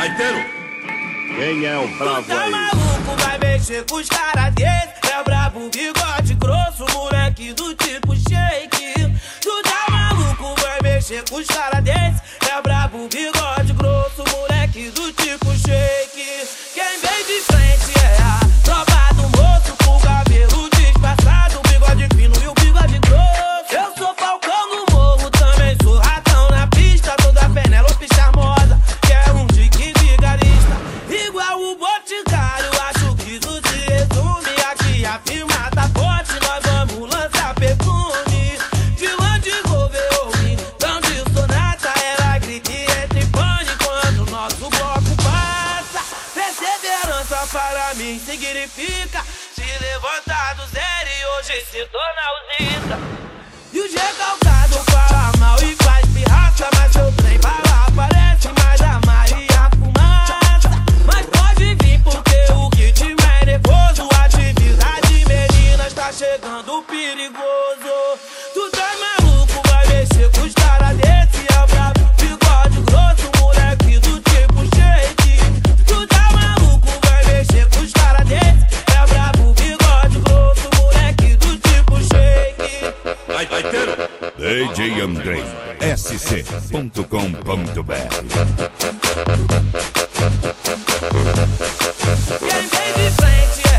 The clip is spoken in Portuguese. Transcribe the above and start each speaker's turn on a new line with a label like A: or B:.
A: Gaiteiro, quem é o bravo
B: tá
A: aí?
B: Maluco, vai mexer com os caras desse. É brabo, bigode grosso, moleque do tipo shake. Tu tá maluco, vai mexer com os caras desse. É brabo, bigode grosso, moleque do tipo shake. Quem vem de frente é a tropa do moço, com o cabelo disfarçado, bigode fino e o bigode grosso. Eu sou Falcão no morro, também sou ratão na pista. Toda Penélope charmosa, quer um dique vigarista. Igual o Boticário, acho que tudo se resume. Aqui a firma tá forte, nós vamos lançar perfume. De Land Rover ou então de Sonata, ela grita e entra em pane quando o nosso bloco passa. Perseverança para mim significa se levantar do zero e hoje se tornar o zica. E o recalcado fala mal e faz pirraça, mas seu trem vai lá, parece mais a Maria Fumaça. Mas pode vir porque o ritmo é nervoso. Atividade meninas tá chegando perigoso. Tu tá maluco, vai mexer com os caras desse. É brabo, bigode grosso, moleque do tipo shake. Tu tá maluco, vai mexer com os caras desse. É brabo, bigode grosso, moleque do tipo shake.
A: Gaiteiro,
C: DJ Andrei, sc.com.br.
B: Quem vem de frente